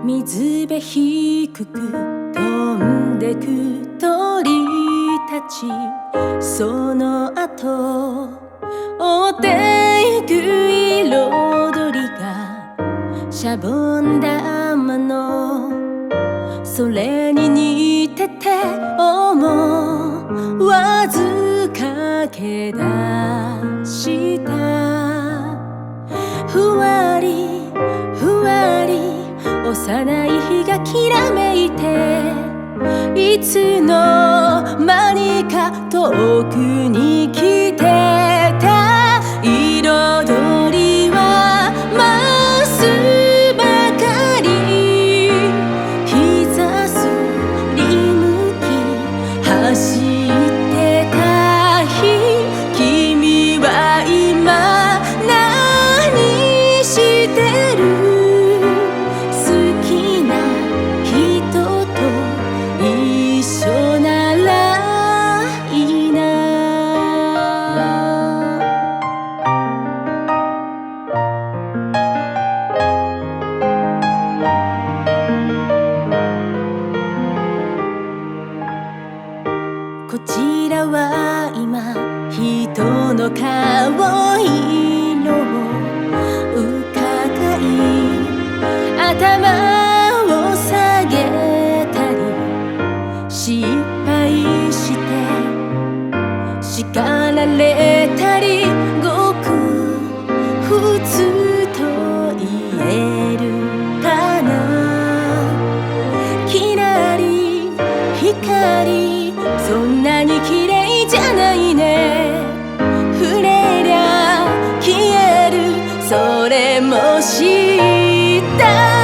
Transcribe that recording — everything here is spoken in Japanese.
水辺低く飛んでく鳥たち、その後追ってゆく彩りがシャボン玉のそれに似てて思わず駆け出したふわりふわり幼い日がきらめいて、いつの間にか遠くに来てた彩りは増すばかり、膝すりむき走ってた日、君は今何してる？こちらは今人の顔色を伺い、頭を下げたり失敗して叱られたり、ごく普通と言えるかな。きらり光、そんなに綺麗じゃないね。触れりゃ消える、それも知った。